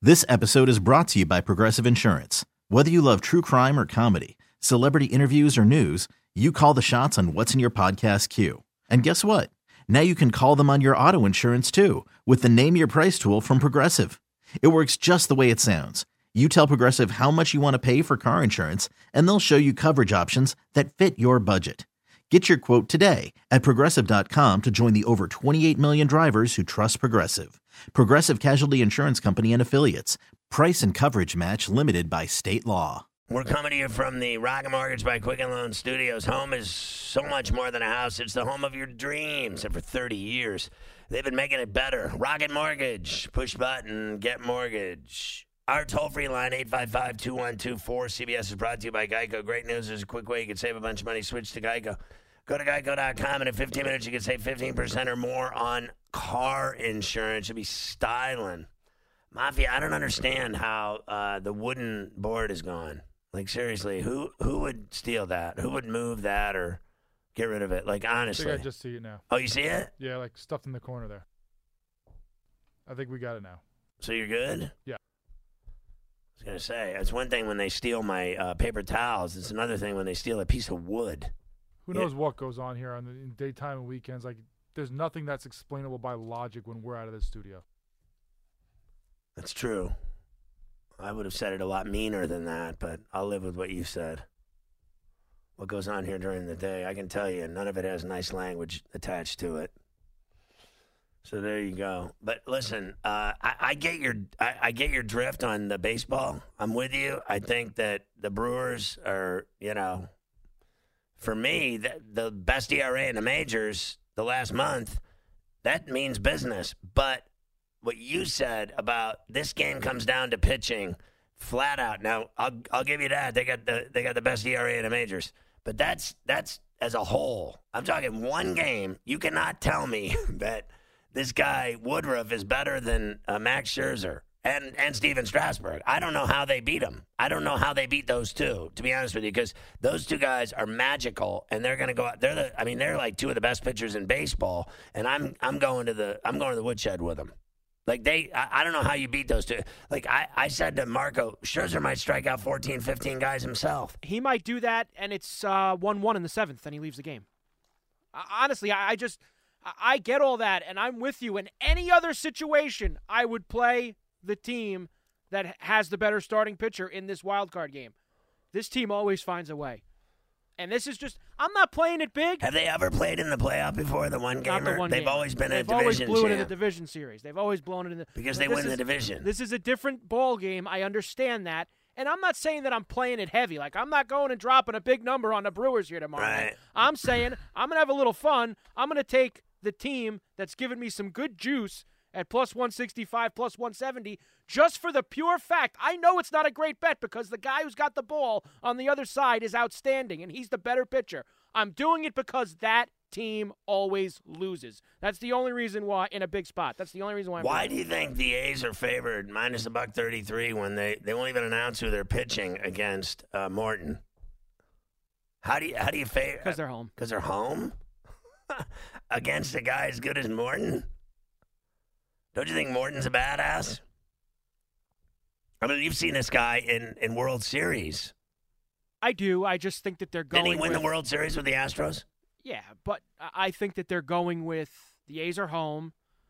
This episode is brought to you by Progressive Insurance. Whether you love true crime or comedy, celebrity interviews or news, you call the shots on what's in your podcast queue. And guess what? Now you can call them on your auto insurance too with the Name Your Price tool from Progressive. It works just the way it sounds. You tell Progressive how much you want to pay for car insurance, and they'll show you coverage options that fit your budget. Get your quote today at Progressive.com to join the over 28 million drivers who trust Progressive. Progressive Casualty Insurance Company and Affiliates. Price and coverage match limited by state law. We're coming to you from the Rocket Mortgage by Quicken Loan Studios. Home is so much more than a house. It's the home of your dreams. And for 30 years, they've been making it better. Rocket Mortgage. Push button, get mortgage. Our toll-free line, 855-2124. CBS is brought to you by Geico. Great news. There's a quick way you can save a bunch of money. Switch to Geico. Go to geico.com, and in 15 minutes, you can save 15% or more on car insurance. You'll be styling. Mafia, I don't understand how the wooden board is gone. Like, seriously, who would steal that? Who would move that or get rid of it? Like, honestly. I think I just see it now. Oh, you see it? Yeah, like stuffed in the corner there. I think we got it now. So you're good? Yeah. I was going to say, it's one thing when they steal my paper towels. It's another thing when they steal a piece of wood. Who knows what goes on here in daytime and weekends? Like, there's nothing that's explainable by logic when we're out of the studio. That's true. I would have said it a lot meaner than that, but I'll live with what you said. What goes on here during the day, I can tell you, none of it has nice language attached to it. So there you go. But listen, I get your drift on the baseball. I'm with you. I think that the Brewers are, for me, the best ERA in the majors the last month. That means business. But what you said about this game comes down to pitching, flat out. Now I'll give you that. They got the best ERA in the majors. But that's as a whole. I'm talking one game. You cannot tell me that this guy Woodruff is better than Max Scherzer and Steven Strasburg. I don't know how they beat him. I don't know how they beat those two, to be honest with you, because those two guys are magical, and they're going to go out. They're like two of the best pitchers in baseball, and I'm going to the woodshed with them. Like I don't know how you beat those two. Like I said to Marco, Scherzer might strike out 14, 15 guys himself. He might do that, and it's 1-1 in the seventh, and he leaves the game. Honestly, I get all that, and I'm with you. In any other situation, I would play the team that has the better starting pitcher in this wild card game. This team always finds a way. And this is just, I'm not playing it big. Have they ever played in the playoff before, the one gamer? Not the one They've gamer. always been a division They've always blew champ. it in the division series. They've always blown it in the because they win the division. This is a different ball game. I understand that. And I'm not saying that I'm playing it heavy. Like, I'm not going and dropping a big number on the Brewers here tomorrow Right. night. I'm saying I'm going to have a little fun. I'm going to take the team that's given me some good juice at plus 165, plus 170, just for the pure fact. I know it's not a great bet because the guy who's got the ball on the other side is outstanding, and he's the better pitcher. I'm doing it because that team always loses. That's the only reason why, in a big spot. That's the only reason why. Why do you think the A's are favored minus $133 when they won't even announce who they're pitching against Morton? How do you favor? Because they're home. Because they're home? Against a guy as good as Morton? Don't you think Morton's a badass? I mean, you've seen this guy in World Series. I do. I just think that they're going Didn't he win the World Series with the Astros? Yeah, but I think that they're going with the A's are home,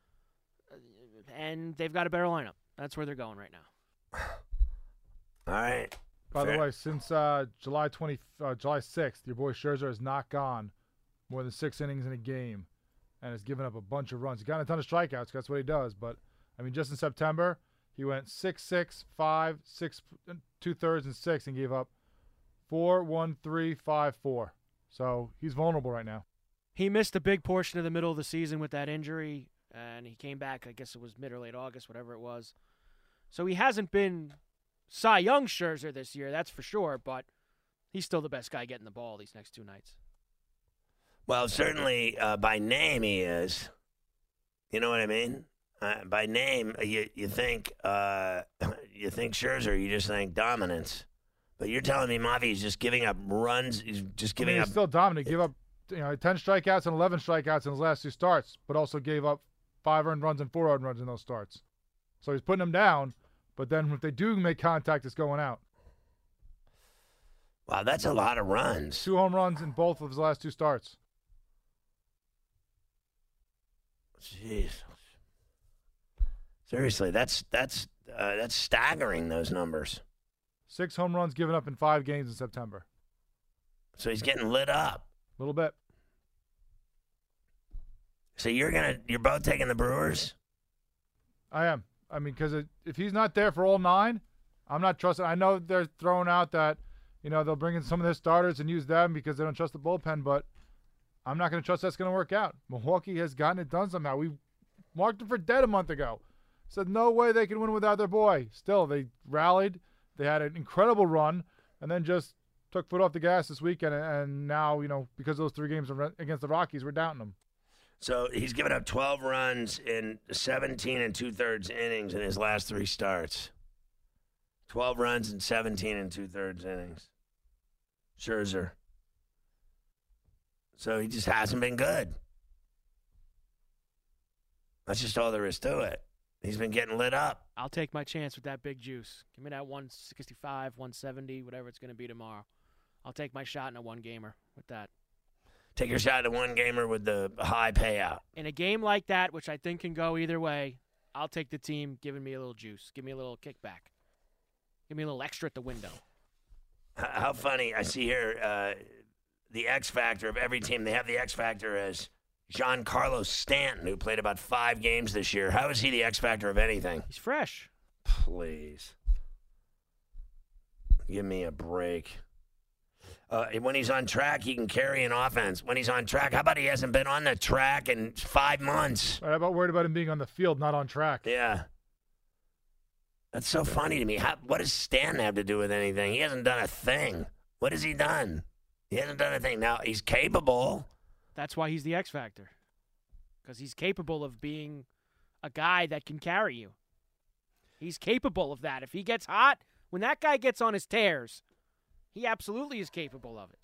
and they've got a better lineup. That's where they're going right now. All right. By the way, since July 6th, your boy Scherzer has not gone more than 6 innings in a game and has given up a bunch of runs. He got a ton of strikeouts. That's what he does. But, I mean, just in September, he went 6-6, 5, 6, 2/3, and 6, and gave up 4, 1, 3, 5, 4. So he's vulnerable right now. He missed a big portion of the middle of the season with that injury, and he came back, I guess it was mid or late August, whatever it was. So he hasn't been Cy Young Scherzer this year, that's for sure, but he's still the best guy getting the ball these next 2 nights. Well, certainly by name he is. You know what I mean? By name, you think Scherzer, you just think dominance. But you're telling me Mafi's just giving up runs. He's just giving up. He's still dominant. Give up 10 strikeouts and 11 strikeouts in his last 2 starts, but also gave up 5 earned runs and 4 earned runs in those starts. So he's putting them down, But then if they do make contact, it's going out. Wow, that's a lot of runs. 2 home runs in both of his last 2 starts. Jeez. Seriously, that's staggering, those numbers. 6 home runs given up in 5 games in September. So he's getting lit up. A little bit. So you're both taking the Brewers? I am. I mean, because if he's not there for all 9, I'm not trusting. I know they're throwing out that, they'll bring in some of their starters and use them because they don't trust the bullpen, but I'm not going to trust that's going to work out. Milwaukee has gotten it done somehow. We marked them for dead a month ago. Said no way they can win without their boy. Still, they rallied. They had an incredible run, and then just took foot off the gas this weekend. And now, because of those 3 games against the Rockies, we're doubting them. So he's given up 12 runs in 17 2/3 innings in his last 3 starts. 12 runs in 17 2/3 innings. Scherzer. So he just hasn't been good. That's just all there is to it. He's been getting lit up. I'll take my chance with that big juice. Give me that 165, 170, whatever it's going to be tomorrow. I'll take my shot in a 1-gamer with that. Take your shot at a 1-gamer with the high payout. In a game like that, which I think can go either way, I'll take the team giving me a little juice. Give me a little kickback. Give me a little extra at the window. How funny. I see here the X factor of every team. They have the X factor as Giancarlo Stanton, who played about 5 games this year. How is he the X factor of anything? He's fresh. Please. Give me a break. When he's on track, he can carry an offense. When he's on track, how about he hasn't been on the track in 5 months? How about worried about him being on the field, not on track? Yeah. That's so funny to me. What does Stanton have to do with anything? He hasn't done a thing. What has he done? He hasn't done a thing. Now, he's capable. That's why he's the X factor. Because he's capable of being a guy that can carry you. He's capable of that. If he gets hot, when that guy gets on his tears, he absolutely is capable of it.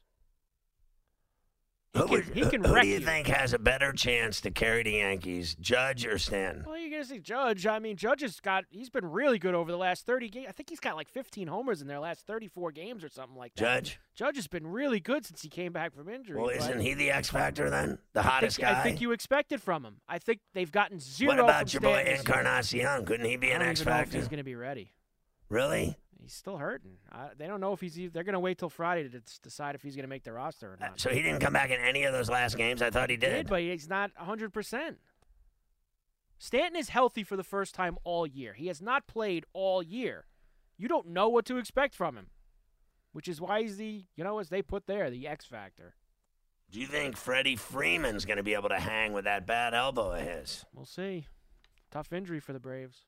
He can wreck who do you think has a better chance to carry the Yankees, Judge or Stanton? Well, you're going to say Judge. I mean, Judge he's been really good over the last 30 games. I think he's got like 15 homers in their last 34 games or something like that. Judge has been really good since he came back from injury. Well, isn't he the X factor then? The hottest guy? I think you expected from him. I think they've gotten 0 What about from your boy Stanton. Encarnacion? Couldn't he be an X factor? I don't even know if he's going to be ready. Really? He's still hurting. They don't know if they're going to wait till Friday to decide if he's going to make the roster or not. So he didn't come back in any of those last games? I thought he did. But he's not 100%. Stanton is healthy for the first time all year. He has not played all year. You don't know what to expect from him, which is why he's as they put there, the X factor. Do you think Freddie Freeman's going to be able to hang with that bad elbow of his? We'll see. Tough injury for the Braves.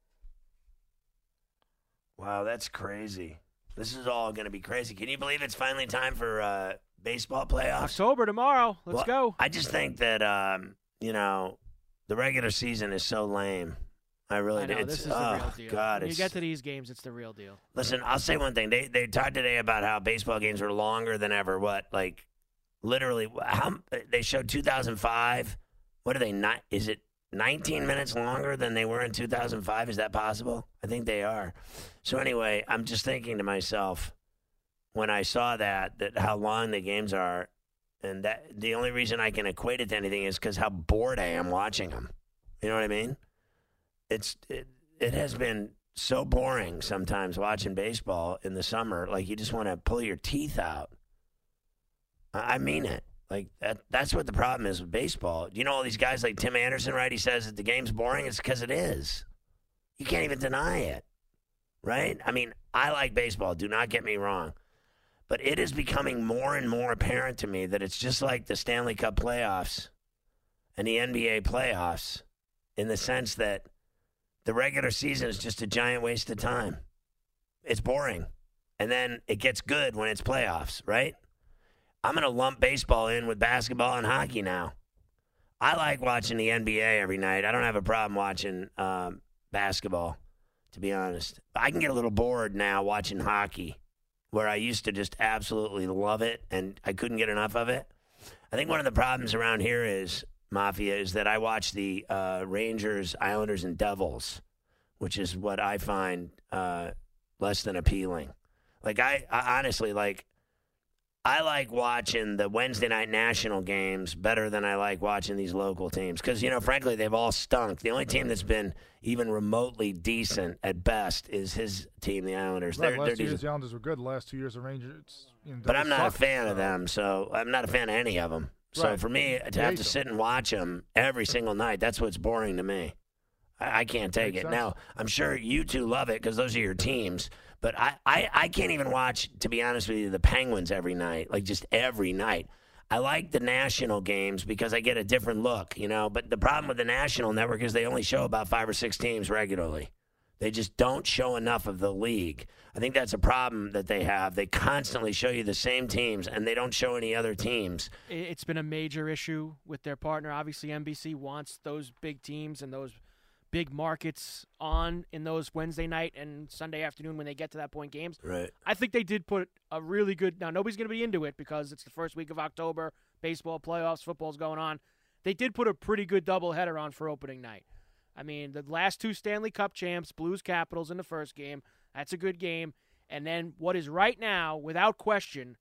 Wow, that's crazy. This is all going to be crazy. Can you believe it's finally time for baseball playoffs? October tomorrow. Let's go. I just think that, the regular season is so lame. I really do. This is the real deal. God, when you get to these games, it's the real deal. Listen, I'll say one thing. They talked today about how baseball games are longer than ever. Literally, they showed 2005. What are they, not? Is it 19 minutes longer than they were in 2005? Is that possible? I think they are. So anyway, I'm just thinking to myself when I saw that how long the games are, and that the only reason I can equate it to anything is because how bored I am watching them. You know what I mean? It has been so boring sometimes watching baseball in the summer. Like you just want to pull your teeth out. I mean it. Like, that's what the problem is with baseball. You know all these guys like Tim Anderson, right? He says that the game's boring. It's because it is. You can't even deny it, right? I mean, I like baseball. Do not get me wrong. But it is becoming more and more apparent to me that it's just like the Stanley Cup playoffs and the NBA playoffs in the sense that the regular season is just a giant waste of time. It's boring. And then it gets good when it's playoffs, right? I'm going to lump baseball in with basketball and hockey now. I like watching the NBA every night. I don't have a problem watching basketball, to be honest. I can get a little bored now watching hockey, where I used to just absolutely love it, and I couldn't get enough of it. I think one of the problems around here is, Mafia, is that I watch the Rangers, Islanders, and Devils, which is what I find less than appealing. Like, I honestly, like, I like watching the Wednesday night national games better than I like watching these local teams because, frankly, they've all stunk. The only team that's been even remotely decent at best is his team, the Islanders. Right, last 2 years, the Islanders were good. The last 2 years, the Rangers. But I'm not a fan of them, so I'm not a fan of any of them. So for me, to have to sit and watch them every single night, that's what's boring to me. I can't take it. Now, I'm sure you two love it because those are your teams. But I can't even watch, to be honest with you, the Penguins every night, like just every night. I like the national games because I get a different look, But the problem with the national network is they only show about 5 or 6 teams regularly. They just don't show enough of the league. I think that's a problem that they have. They constantly show you the same teams, and they don't show any other teams. It's been a major issue with their partner. Obviously, NBC wants those big teams and those big markets on in those Wednesday night and Sunday afternoon when they get to that point games. Right. I think they did put a really good – now, nobody's going to be into it because it's the first week of October, baseball playoffs, football's going on. They did put a pretty good doubleheader on for opening night. I mean, the last 2 Stanley Cup champs, Blues Capitals in the first game, that's a good game. And then what is right now, without question,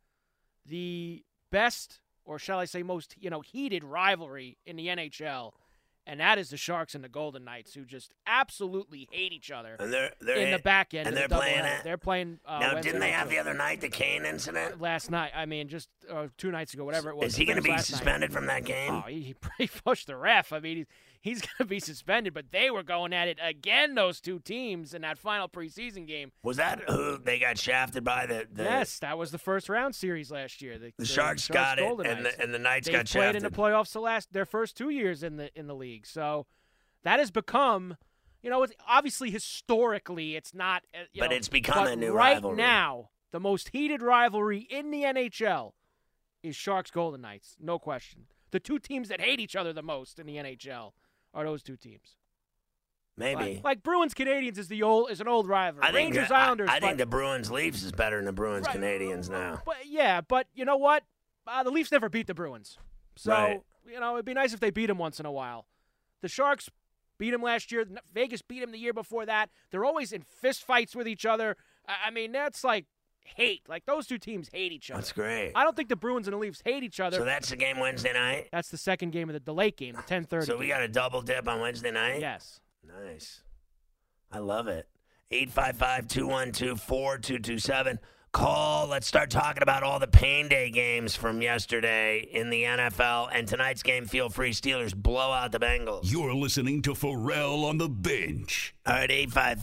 the best, or shall I say most, heated rivalry in the NHL, and that is the Sharks and the Golden Knights, who just absolutely hate each other. And they're in the back end. And they're playing it. They're playing. Now, didn't they have the other night the Kane incident? Last night. I mean, just 2 nights ago, whatever it was. Is he going to be suspended from that game? Oh, he pushed the ref. I mean, he's going to be suspended. But they were going at it again, those 2 teams, in that final preseason game. Was that who they got shafted by? Yes, that was the first round series last year. The Sharks got it, and the Knights got shafted. They played in the playoffs their first 2 years in the league. So that has become, it's obviously historically it's not. But it's become a new Right rivalry. now, the most heated rivalry in the NHL is Sharks-Golden Knights, no question. The 2 teams that hate each other the most in the NHL are those 2 teams. Maybe. Like Bruins-Canadiens is an old rivalry. Rangers-Islanders. I think the Bruins-Leafs is better than the Bruins-Canadiens now. But you know what? The Leafs never beat the Bruins. So, right. It'd be nice if they beat them once in a while. The Sharks beat them last year. Vegas beat them the year before that. They're always in fist fights with each other. I mean, that's like hate. Like, those 2 teams hate each other. That's great. I don't think the Bruins and the Leafs hate each other. So that's the game Wednesday night? That's the second game of the late game, the 10:30. So we got a double dip on Wednesday night? Yes. Nice. I love it. 855-212-4227. Call. Let's start talking about all the Pain Day games from yesterday in the NFL. And tonight's game, feel free. Steelers blow out the Bengals. You're listening to Pharrell on the Bench. All right,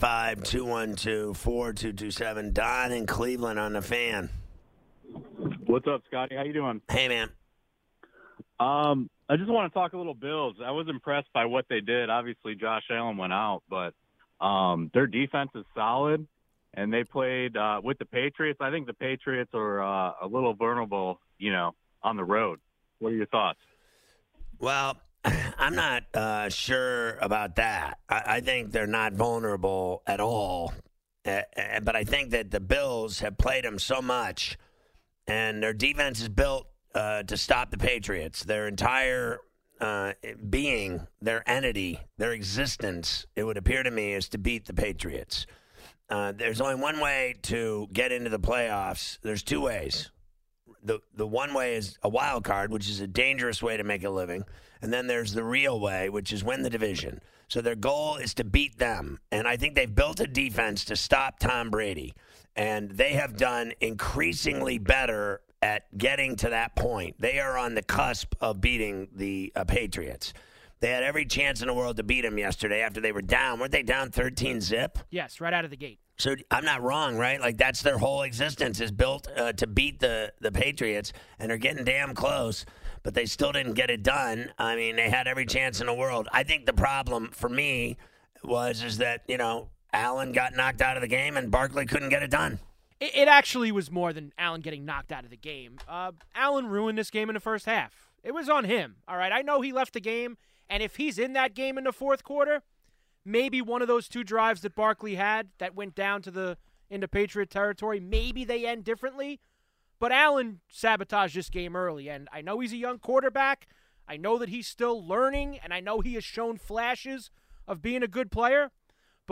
855-212-4227. Don in Cleveland on the Fan. What's up, Scotty? How you doing? Hey, man. I just want to talk a little Bills. I was impressed by what they did. Obviously, Josh Allen went out, but their defense is solid. And they played with the Patriots. I think the Patriots are a little vulnerable, on the road. What are your thoughts? Well, I'm not sure about that. I think they're not vulnerable at all. But I think that the Bills have played them so much, and their defense is built to stop the Patriots. Their entire being, their entity, their existence, it would appear to me, is to beat the Patriots. There's only one way to get into the playoffs. There's 2 ways. The one way is a wild card, which is a dangerous way to make a living. And then there's the real way, which is win the division. So their goal is to beat them. And I think they've built a defense to stop Tom Brady. And they have done increasingly better at getting to that point. They are on the cusp of beating the Patriots. They had every chance in the world to beat them yesterday after they were down. Weren't they down 13-0? Yes, right out of the gate. So I'm not wrong, right? Like, that's their whole existence is built to beat the Patriots, and they're getting damn close, but they still didn't get it done. I mean, they had every chance in the world. I think the problem for me is that, Allen got knocked out of the game and Barkley couldn't get it done. It actually was more than Allen getting knocked out of the game. Allen ruined this game in the first half. It was on him, all right? I know he left the game. And if he's in that game in the fourth quarter, maybe one of those 2 drives that Barkley had that went down into Patriot territory, maybe they end differently. But Allen sabotaged this game early, and I know he's a young quarterback. I know that he's still learning, and I know he has shown flashes of being a good player.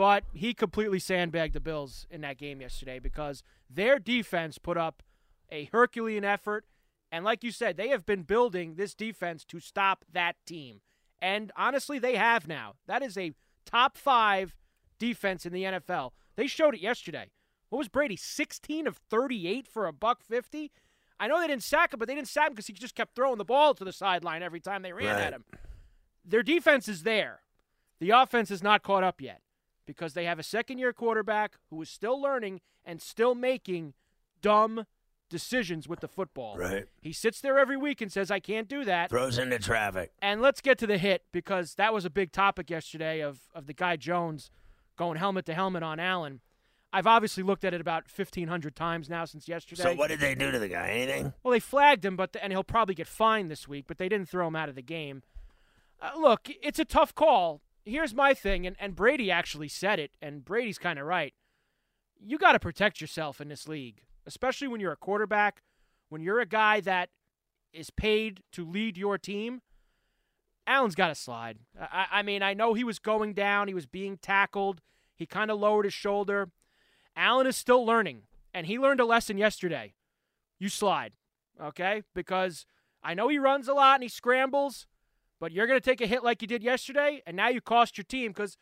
But he completely sandbagged the Bills in that game yesterday because their defense put up a Herculean effort. And like you said, they have been building this defense to stop that team. And honestly, they have now. That is a top 5 defense in the NFL. They showed it yesterday. What was Brady, 16 of 38 for $150? I know they didn't sack him, but they didn't sack him because he just kept throwing the ball to the sideline every time they ran at him. Their defense is there. The offense is not caught up yet because they have a second-year quarterback who is still learning and still making dumb decisions with the football. Right. He sits there every week and says, I can't do that. Throws into traffic. And let's get to the hit because that was a big topic yesterday of the guy Jones going helmet to helmet on Allen. I've obviously looked at it about 1,500 times now since yesterday. So what did they do to the guy? Anything? Well, they flagged him, and he'll probably get fined this week, but they didn't throw him out of the game. Look, it's a tough call. Here's my thing, and Brady actually said it, and Brady's kind of right. You got to protect yourself in this league, especially when you're a quarterback, when you're a guy that is paid to lead your team. Allen's got to slide. I mean, I know he was going down. He was being tackled. He kind of lowered his shoulder. Allen is still learning, and he learned a lesson yesterday. You slide, okay? Because I know he runs a lot and he scrambles, but you're going to take a hit like you did yesterday, and now you cost your team because,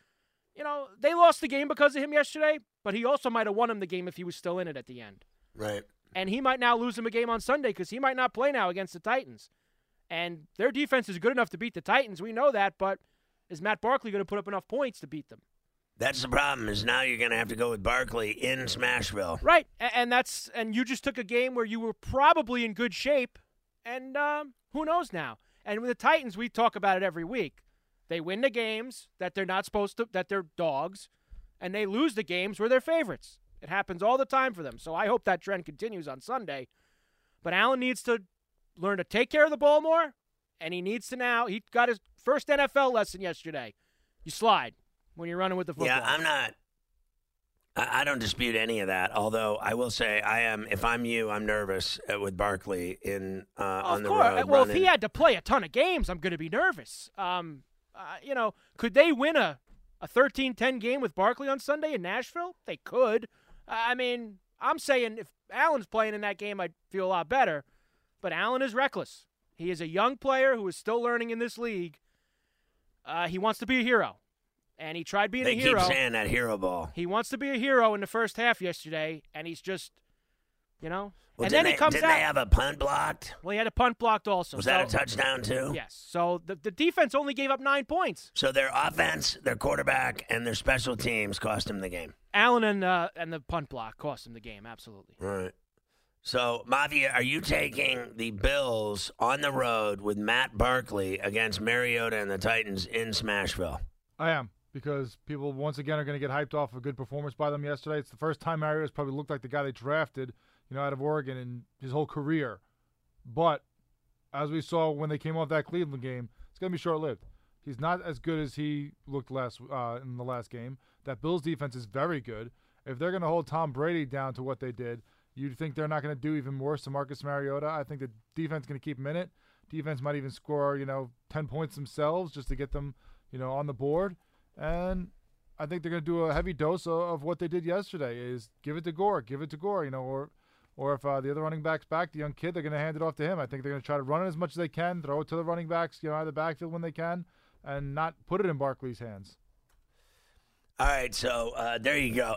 they lost the game because of him yesterday, but he also might have won him the game if he was still in it at the end. Right. And he might now lose him a game on Sunday because he might not play now against the Titans. And their defense is good enough to beat the Titans. We know that, but is Matt Barkley going to put up enough points to beat them? That's the problem, is now you're going to have to go with Barkley in Smashville. Right, and you just took a game where you were probably in good shape, and who knows now? And with the Titans, we talk about it every week. They win the games that they're not supposed to, that they're dogs, and they lose the games where they're favorites. It happens all the time for them, so I hope that trend continues on Sunday. But Allen needs to learn to take care of the ball more, and he needs to now. He got his first NFL lesson yesterday. You slide when you're running with the football. Yeah, I don't dispute any of that, although I will say if I'm you, I'm nervous with Barkley on the road. Well, running. If he had to play a ton of games, I'm going to be nervous. Could they win a 13-10 game with Barkley on Sunday in Nashville? They could. I mean, I'm saying if Allen's playing in that game, I'd feel a lot better. But Allen is reckless. He is a young player who is still learning in this league. He wants to be a hero. And he tried being a hero. They keep saying that hero ball. He wants to be a hero in the first half yesterday, and he's just, Well, and then he comes out. Didn't they have a punt blocked? Well, he had a punt blocked also. Was that a touchdown too? Yes. So the defense only gave up 9 points. So their offense, their quarterback, and their special teams cost him the game. Allen and the punt block cost him the game, absolutely. Right. So, Mafia, are you taking the Bills on the road with Matt Barkley against Mariota and the Titans in Smashville? I am, because people once again are going to get hyped off a good performance by them yesterday. It's the first time Mariota's probably looked like the guy they drafted, out of Oregon in his whole career. But as we saw when they came off that Cleveland game, it's going to be short-lived. He's not as good as he looked in the last game. That Bills defense is very good. If they're going to hold Tom Brady down to what they did, you'd think they're not going to do even worse to Marcus Mariota. I think the defense is going to keep him in it. Defense might even score, 10 points themselves just to get them, on the board. And I think they're going to do a heavy dose of what they did yesterday is give it to Gore, or if the other running back's back, the young kid, they're going to hand it off to him. I think they're going to try to run it as much as they can, throw it to the running backs, out of the backfield when they can, and not put it in Barkley's hands. All right, so there you go,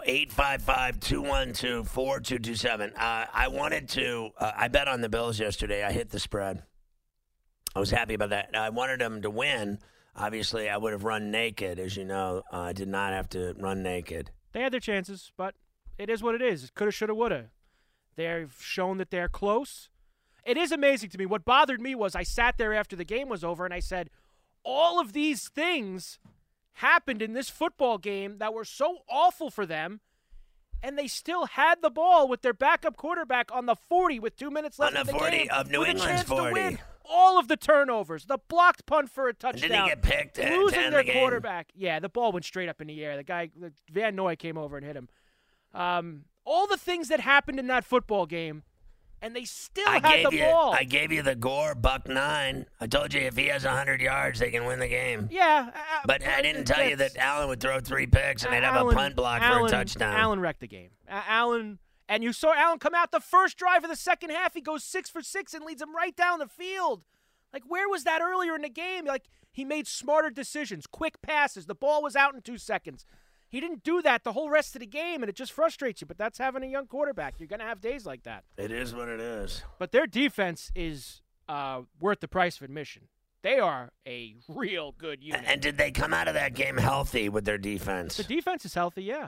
855-212-4227. I wanted to I bet on the Bills yesterday. I hit the spread. I was happy about that. I wanted them to win. Obviously, I would have run naked, as you know. I did not have to run naked. They had their chances, but it is what it is. It coulda, shoulda, woulda. They've shown that they're close. It is amazing to me. What bothered me was I sat there after the game was over and I said, all of these things happened in this football game that were so awful for them, and they still had the ball with their backup quarterback on the 40 with 2 minutes left in the game. On the 40 of New England's 40. All of the turnovers, the blocked punt for a touchdown. Didn't he get picked? Losing their quarterback. Yeah, the ball went straight up in the air. The guy, Van Noy, came over and hit him. All the things that happened in that football game, and they still had the ball. I gave you the Gore $1.09. I told you if he has 100 yards, they can win the game. Yeah. But I didn't tell you that Allen would throw 3 picks and they'd have a punt block for a touchdown. Allen wrecked the game. Allen, and you saw Allen come out the first drive of the second half. He goes 6 for 6 and leads them right down the field. Like, where was that earlier in the game? Like, he made smarter decisions, quick passes. The ball was out in 2 seconds. He didn't do that the whole rest of the game, and it just frustrates you. But that's having a young quarterback. You're going to have days like that. It is what it is. But their defense is worth the price of admission. They are a real good unit. And did they come out of that game healthy with their defense? The defense is healthy, yeah.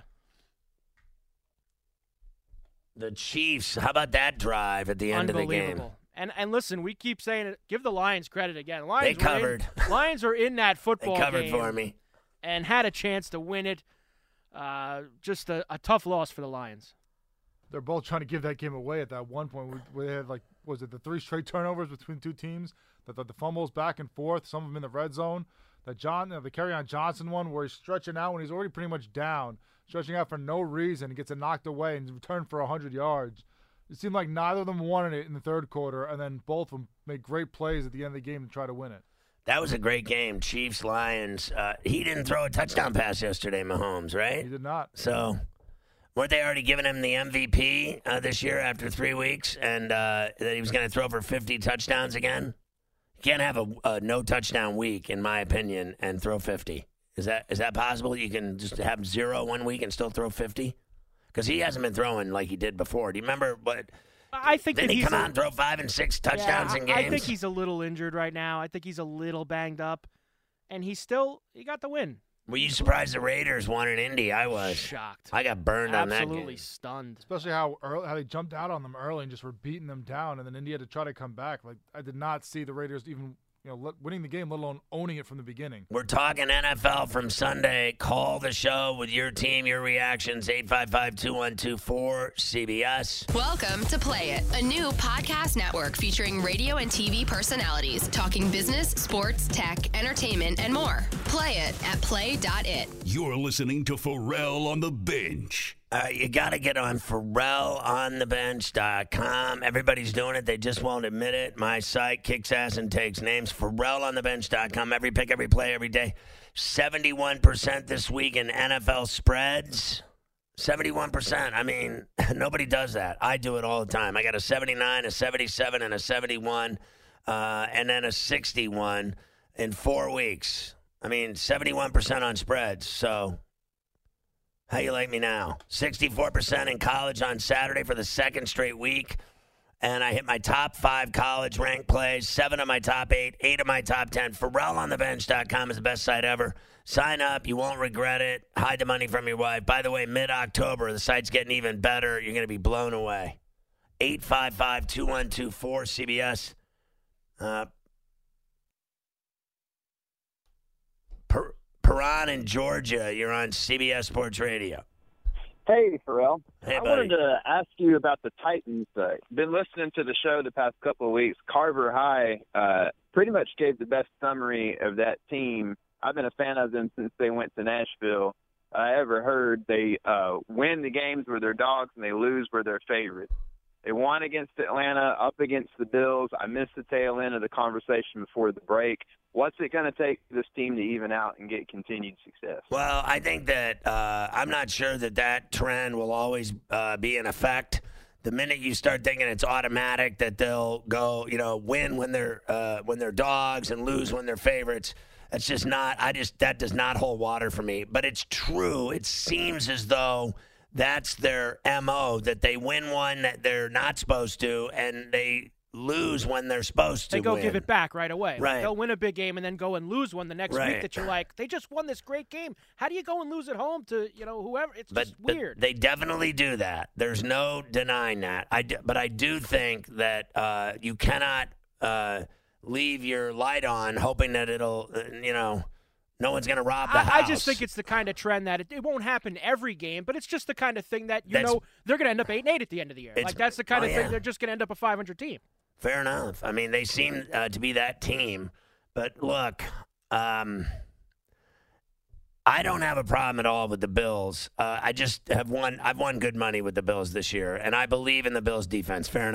The Chiefs, how about that drive at the end of the game? And listen, we keep saying it. Give the Lions credit again. Lions they covered. Lions are in that football game. They covered for me. And had a chance to win it. Just a tough loss for the Lions. They're both trying to give that game away at that one point where they had, like, was it the 3 straight turnovers between 2 teams? The fumbles back and forth, some of them in the red zone. The Kerryon Johnson one where he's stretching out when he's already pretty much down, stretching out for no reason. He gets it knocked away and returned for 100 yards. It seemed like neither of them wanted it in the third quarter, and then both of them made great plays at the end of the game to try to win it. That was a great game, Chiefs-Lions. He didn't throw a touchdown pass yesterday, Mahomes, right? He did not. So weren't they already giving him the MVP this year after 3 weeks, and that he was going to throw for 50 touchdowns again? You can't have a no-touchdown week, in my opinion, and throw 50. Is that possible? You can just have 0 one week and still throw 50? Because he hasn't been throwing like he did before. Do you remember what? I think Didn't he come out and throw 5 and 6 touchdowns in games? I think he's a little injured right now. I think he's a little banged up, and he got the win. Were you surprised the Raiders won in Indy? I was shocked. I got burned on that game. Absolutely stunned. Especially how they jumped out on them early and just were beating them down, and then Indy had to try to come back. Like, I did not see the Raiders even winning the game, let alone owning it from the beginning. We're talking NFL from Sunday. Call the show with your team, your reactions, 855-2124-CBS. Welcome to Play It, a new podcast network featuring radio and TV personalities talking business, sports, tech, entertainment, and more. Play it at play.it. You're listening to Pharrell on the Bench. You got to get on PharrellOnTheBench.com. Everybody's doing it. They just won't admit it. My site kicks ass and takes names. PharrellOnTheBench.com. Every pick, every play, every day. 71% this week in NFL spreads. 71%. I mean, nobody does that. I do it all the time. I got a 79, a 77, and a 71, and then a 61 in 4 weeks. I mean, 71% on spreads. So how you like me now? 64% in college on Saturday for the second straight week. And I hit my top 5 college ranked plays, 7 of my top 8, 8 of my top 10. PharrellOnTheBench.com is the best site ever. Sign up. You won't regret it. Hide the money from your wife. By the way, mid-October, the site's getting even better. You're going to be blown away. 855-2124-CBS. Perron in Georgia, you're on CBS Sports Radio. Hey, Pharrell. Hey, I buddy. wanted to ask you about the Titans. Been listening to the show the past couple of weeks. Carver High pretty much gave the best summary of that team. I've been a fan of them since they went to Nashville. I ever heard they win the games where they're dogs and they lose where they're favorites. They won against Atlanta, up against the Bills. I missed the tail end of the conversation before the break. What's it going to take for this team to even out and get continued success? Well, I think that I'm not sure that trend will always be in effect. The minute you start thinking it's automatic that they'll go, win when they're dogs and lose when they're favorites, that's just not. That does not hold water for me. But it's true. It seems as though that's their MO, that they win one that they're not supposed to, and they lose when they're supposed to They go win. give it back right away. Right. They'll win a big game and then go and lose one the next Right. week that you're like, they just won this great game. How do you go and lose at home to, whoever? It's just weird. They definitely do that. There's no denying that. But I do think that you cannot leave your light on hoping that it'll, no one's going to rob the house. I just think it's the kind of trend that it won't happen every game, but it's just the kind of thing that, they're going to end up 8-8 at the end of the year. Like, that's the kind of thing they're just going to end up a 500 team. Fair enough. I mean, they seem to be that team. But look, I don't have a problem at all with the Bills. I've won good money with the Bills this year, and I believe in the Bills' defense. Fair enough.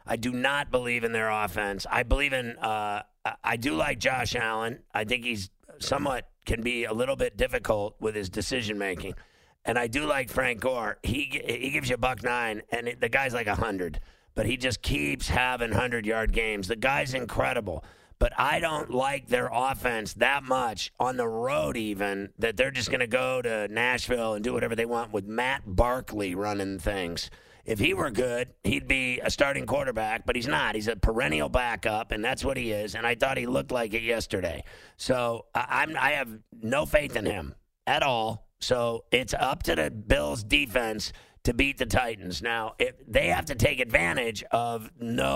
I do not believe in their offense. I believe in I do like Josh Allen. I think he's somewhat can be a little bit difficult with his decision making. And I do like Frank Gore. He gives you $109, and the guy's like 100. But he just keeps having 100-yard games. The guy's incredible. But I don't like their offense that much on the road even that they're just going to go to Nashville and do whatever they want with Matt Barkley running things. If he were good, he'd be a starting quarterback, but he's not. He's a perennial backup, and that's what he is. And I thought he looked like it yesterday. So I have no faith in him at all. So it's up to the Bills' defense to beat the Titans. Now, if they have to take advantage of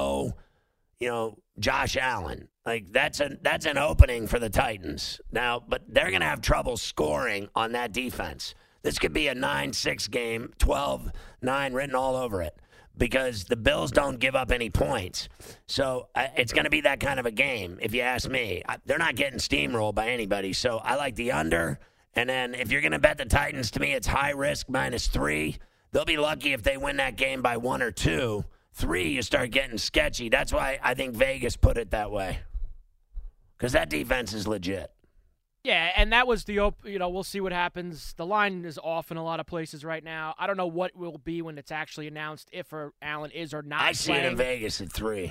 Josh Allen. Like that's an opening for the Titans. Now, but they're going to have trouble scoring on that defense. This could be a 9-6 game, 12-9 written all over it because the Bills don't give up any points. So it's going to be that kind of a game, if you ask me. They're not getting steamrolled by anybody. So I like the under. And then if you're going to bet the Titans, to me, it's high risk, -3. They'll be lucky if they win that game by 1 or 2. 3, you start getting sketchy. That's why I think Vegas put it that way. Because that defense is legit. Yeah, and that was we'll see what happens. The line is off in a lot of places right now. I don't know what will be when it's actually announced if Allen is or not I see playing. it in Vegas at 3.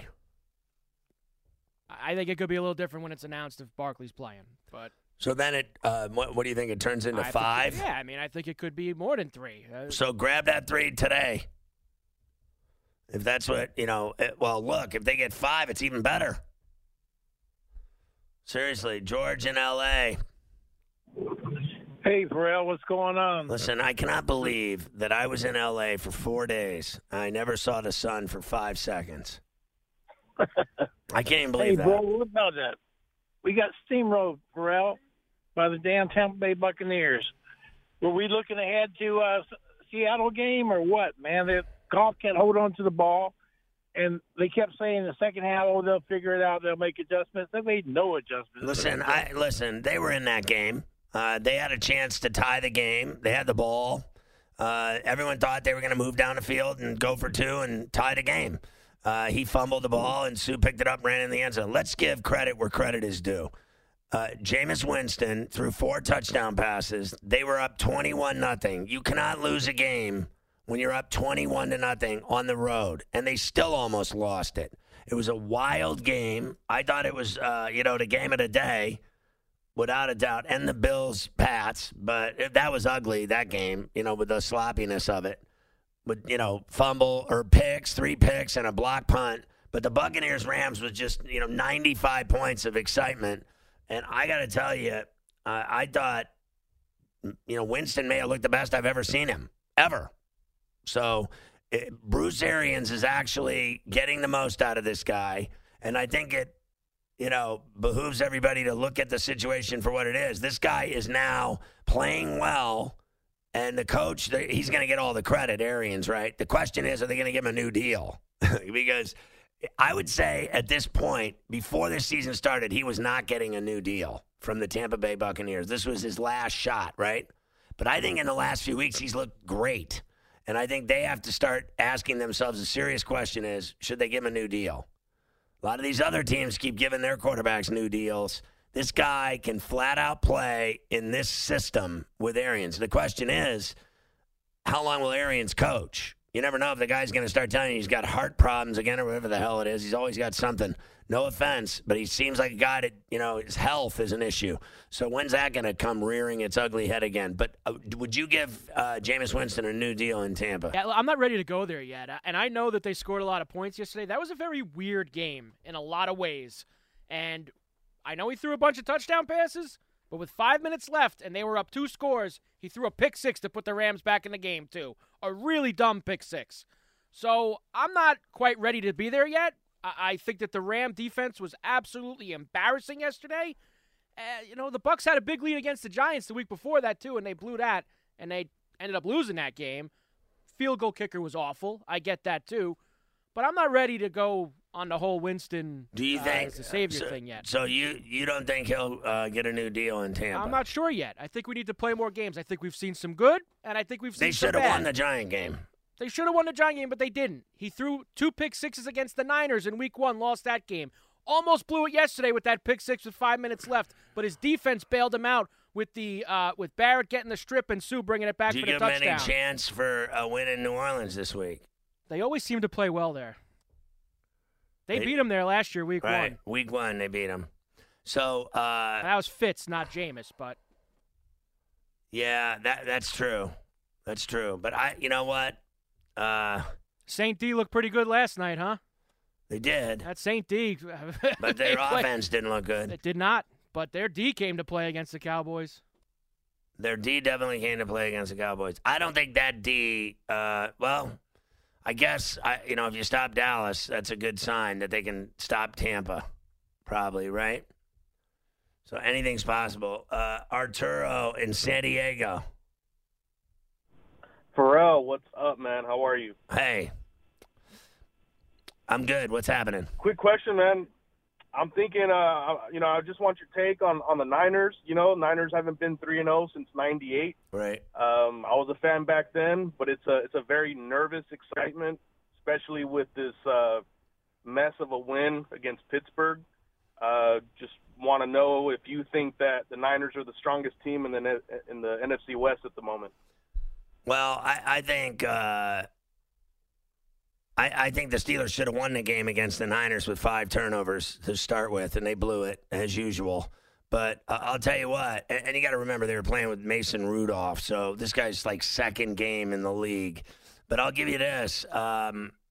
I think it could be a little different when it's announced if Barkley's playing. But so then what do you think? It turns into 5? I think it could be more than 3. So grab that 3 today. If that's what, well, look, if they get 5, it's even better. Seriously, George in L.A. Hey, Pharrell, what's going on? Listen, I cannot believe that I was in L.A. for 4 days. I never saw the sun for 5 seconds. I can't even believe that. Hey, bro, what about that? We got steamrolled, Pharrell, by the damn Tampa Bay Buccaneers. Were we looking ahead to a Seattle game or what, man? Goff can't hold on to the ball. And they kept saying in the second half, they'll figure it out, they'll make adjustments. They made no adjustments. Listen, they were in that game. They had a chance to tie the game. They had the ball. Everyone thought they were going to move down the field and go for 2 and tie the game. He fumbled the ball, and Sue picked it up and ran in the end zone. Let's give credit where credit is due. Jameis Winston threw 4 touchdown passes. They were up 21-0. You cannot lose a game when you're up 21-0 on the road, and they still almost lost it. It was a wild game. I thought it was, the game of the day, without a doubt, and the Bills-Pats, but that was ugly, that game, with the sloppiness of it. With, fumble or picks, 3 picks, and a block punt. But the Buccaneers-Rams was just, 95 points of excitement. And I got to tell you, I thought, Winston may have looked the best I've ever seen him, ever. So Bruce Arians is actually getting the most out of this guy, and I think it, behooves everybody to look at the situation for what it is. This guy is now playing well, and the coach, he's going to get all the credit, Arians, right? The question is, are they going to give him a new deal? Because I would say at this point, before this season started, he was not getting a new deal from the Tampa Bay Buccaneers. This was his last shot, right? But I think in the last few weeks, he's looked great. And I think they have to start asking themselves a serious question is, should they give him a new deal? A lot of these other teams keep giving their quarterbacks new deals. This guy can flat out play in this system with Arians. The question is, how long will Arians coach? You never know if the guy's going to start telling you he's got heart problems again or whatever the hell it is. He's always got something. No offense, but he seems like a guy that, his health is an issue. So when's that going to come rearing its ugly head again? But would you give Jameis Winston a new deal in Tampa? Yeah, I'm not ready to go there yet. And I know that they scored a lot of points yesterday. That was a very weird game in a lot of ways. And I know he threw a bunch of touchdown passes, but with 5 minutes left and they were up 2 scores, he threw a pick 6 to put the Rams back in the game, too. A really dumb pick 6. So I'm not quite ready to be there yet. I think that the Ram defense was absolutely embarrassing yesterday. The Bucs had a big lead against the Giants the week before that, too, and they blew that, and they ended up losing that game. Field goal kicker was awful. I get that, too. But I'm not ready to go on the whole Winston as a savior thing yet. So you don't think he'll get a new deal in Tampa? I'm not sure yet. I think we need to play more games. I think we've seen some good, and I think we've seen some bad. They should have won the Giant game. They should have won the Giant game, but they didn't. He threw 2 pick sixes against the Niners in week 1, lost that game. Almost blew it yesterday with that pick six with 5 minutes left, but his defense bailed him out with with Barrett getting the strip and Sue bringing it back for the touchdown. Do you give them any chance for a win in New Orleans this week? They always seem to play well there. They beat him there last year, week 1. Week 1, they beat him. So that was Fitz, not Jameis, but yeah, that's true. That's true. But you know what? St. D looked pretty good last night, huh? They did. That St. D. But their offense didn't look good. It did not. But their D came to play against the Cowboys. Their D definitely came to play against the Cowboys. I don't think that D. Well, I guess if you stop Dallas, that's a good sign that they can stop Tampa. Probably, right? So anything's possible. Arturo in San Diego. Pharrell, what's up, man? How are you? Hey. I'm good. What's happening? Quick question, man. I'm thinking, I just want your take on the Niners. Niners haven't been 3-0 since '98. Right. I was a fan back then, but it's a very nervous excitement, especially with this mess of a win against Pittsburgh. Just want to know if you think that the Niners are the strongest team in the NFC West at the moment. Well, I think I think the Steelers should have won the game against the Niners with 5 turnovers to start with, and they blew it as usual. But I'll tell you what, and you got to remember they were playing with Mason Rudolph, so this guy's like second game in the league. But I'll give you this. They're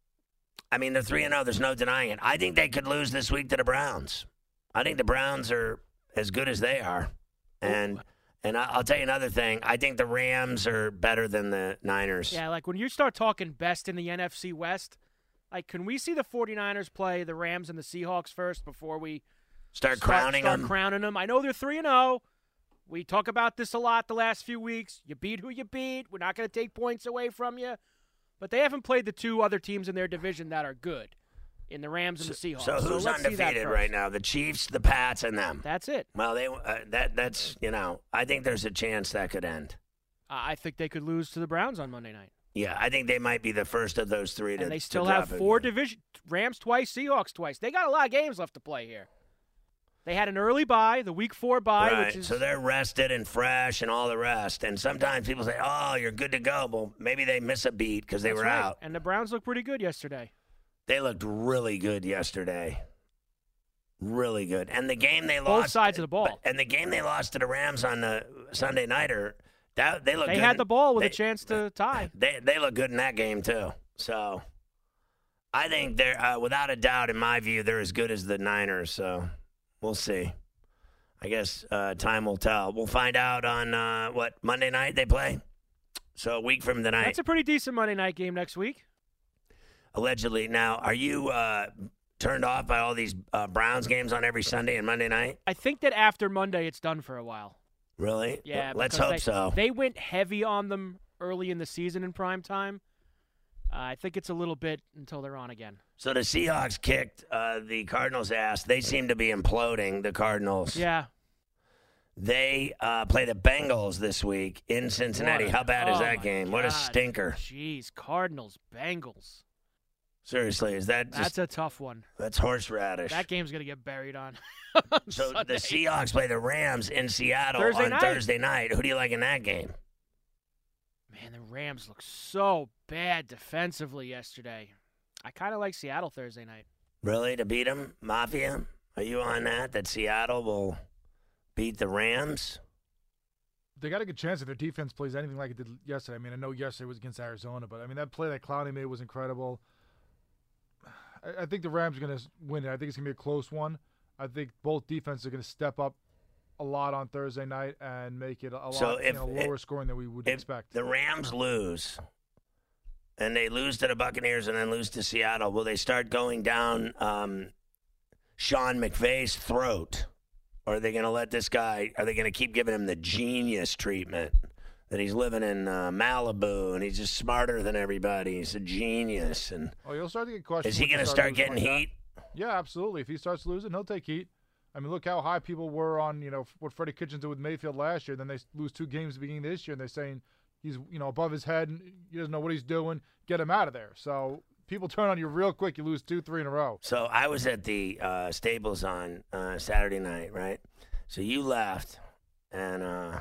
3-0. There's no denying it. I think they could lose this week to the Browns. I think the Browns are as good as they are. And I'll tell you another thing. I think the Rams are better than the Niners. Yeah, like when you start talking best in the NFC West, like can we see the 49ers play the Rams and the Seahawks first before we start crowning them? I know they're 3-0. We talk about this a lot the last few weeks. You beat who you beat. We're not going to take points away from you. But they haven't played the 2 other teams in their division that are good. In the Rams and the Seahawks. So who's undefeated right now? The Chiefs, the Pats, and them. That's it. Well, that's I think there's a chance that could end. I think they could lose to the Browns on Monday night. Yeah, I think they might be the first of those 3 and they still have 4 division Rams twice, Seahawks twice. They got a lot of games left to play here. They had an early bye, the Week 4 bye, right. Which is so they're rested and fresh and all the rest. And sometimes people say, "Oh, you're good to go." Well, maybe they miss a beat because they were out. And the Browns looked pretty good yesterday. They looked really good yesterday. Really good. And the game they lost. Both sides of the ball. And the game they lost to the Rams on the Sunday nighter, they looked good. They had the ball with a chance to tie. They look good in that game, too. So I think they're, without a doubt, in my view, they're as good as the Niners. So we'll see. I guess time will tell. We'll find out on, Monday night they play? So a week from tonight. That's a pretty decent Monday night game next week. Allegedly. Now, are you turned off by all these Browns games on every Sunday and Monday night? I think that after Monday, it's done for a while. Really? Yeah. Well, let's hope so. They went heavy on them early in the season in prime time. I think it's a little bit until they're on again. So the Seahawks kicked the Cardinals' ass. They seem to be imploding, the Cardinals. Yeah. They play the Bengals this week in Cincinnati. How bad is that game? God. What a stinker. Jeez, Cardinals, Bengals. Seriously, is that just... That's a tough one. That's horseradish. That game's going to get buried on So Sunday. the Seahawks play the Rams in Seattle Thursday night. Who do you like in that game? Man, the Rams look so bad defensively yesterday. I kind of like Seattle Thursday night. Really? To beat them? Mafia? Are you on that Seattle will beat the Rams? They got a good chance if their defense plays anything like it did yesterday. I mean, I know yesterday was against Arizona, but, that play that Clowney made was incredible. I think the Rams are going to win it. I think it's going to be a close one. I think both defenses are going to step up a lot on Thursday night and make it a lot lower scoring than we would expect. The Rams lose, and they lose to the Buccaneers and then lose to Seattle. Will they start going down Sean McVay's throat? Or are they going to let this guy, are they going to keep giving him the genius treatment? That he's living in Malibu and he's just smarter than everybody. He's a genius. And you'll start to get questions. Is he going to start getting heat? Yeah, absolutely. If he starts losing, he'll take heat. Look how high people were on, what Freddie Kitchens did with Mayfield last year. Then they lose 2 games at the beginning of this year, and they're saying he's above his head and he doesn't know what he's doing. Get him out of there. So people turn on you real quick. You lose 2-3 in a row. So I was at the Staples on Saturday night, right? So you left, and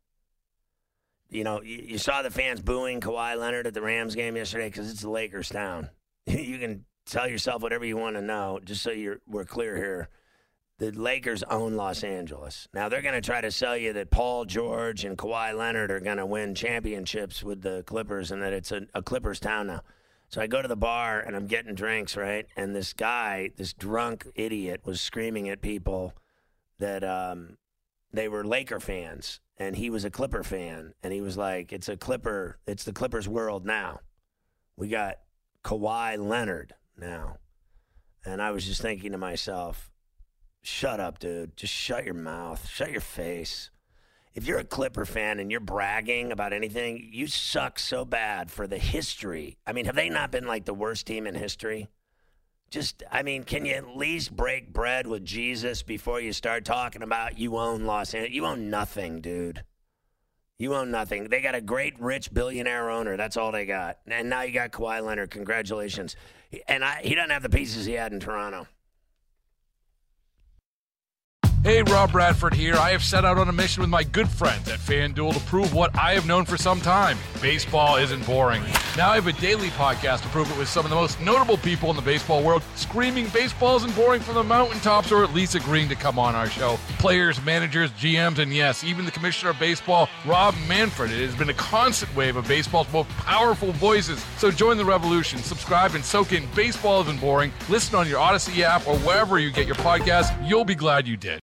you saw the fans booing Kawhi Leonard at the Rams game yesterday because it's the Lakers town. You can tell yourself whatever you want to know, just so we're clear here. The Lakers own Los Angeles. Now, they're going to try to sell you that Paul George and Kawhi Leonard are going to win championships with the Clippers and that it's a Clippers town now. So I go to the bar, and I'm getting drinks, right? And this guy, this drunk idiot, was screaming at people that they were Laker fans, and he was a Clipper fan. And he was like, it's the Clippers world now. We got Kawhi Leonard now. And I was just thinking to myself, shut up, dude. Just shut your mouth. Shut your face. If you're a Clipper fan and you're bragging about anything, you suck so bad for the history. I mean, have they not been like the worst team in history? Can you at least break bread with Jesus before you start talking about you own Los Angeles? You own nothing, dude. You own nothing. They got a great, rich billionaire owner. That's all they got. And now you got Kawhi Leonard. Congratulations. And he doesn't have the pieces he had in Toronto. Hey, Rob Bradford here. I have set out on a mission with my good friends at FanDuel to prove what I have known for some time. Baseball isn't boring. Now I have a daily podcast to prove it with some of the most notable people in the baseball world, screaming baseball isn't boring from the mountaintops, or at least agreeing to come on our show. Players, managers, GMs, and yes, even the commissioner of baseball, Rob Manfred. It has been a constant wave of baseball's most powerful voices. So join the revolution. Subscribe and soak in Baseball Isn't Boring. Listen on your Odyssey app or wherever you get your podcasts. You'll be glad you did.